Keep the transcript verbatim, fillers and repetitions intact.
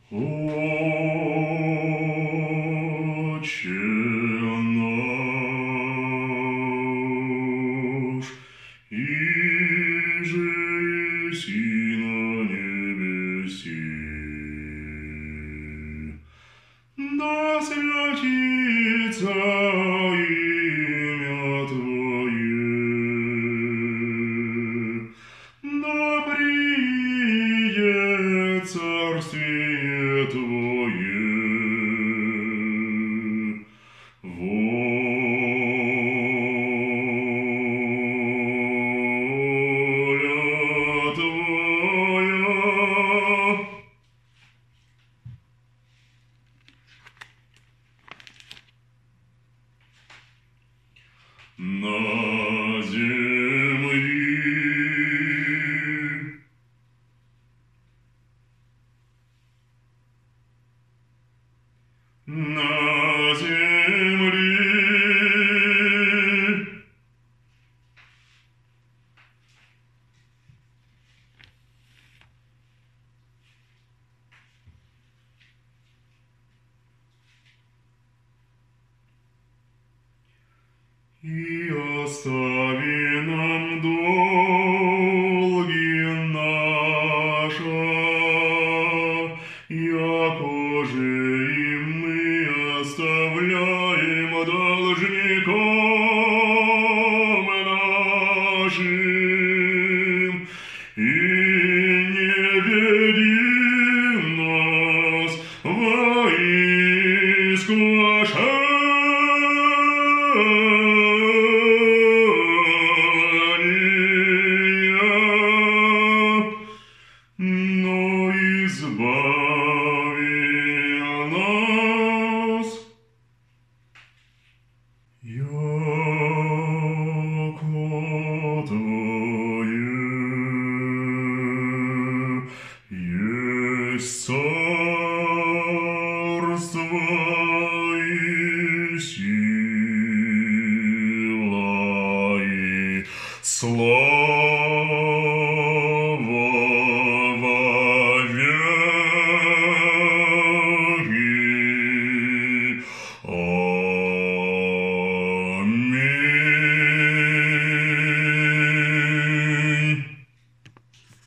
Отче наш, иже еси на небеси, да святится имя Твое, да придет царствие Твое, воля Твоя. На земли, на земли, и остави нам долги наши, яко же и мы оставляем должникам нашим, и не веди нас во искушение, но избави нас, яко Твое есть царство и сила и слава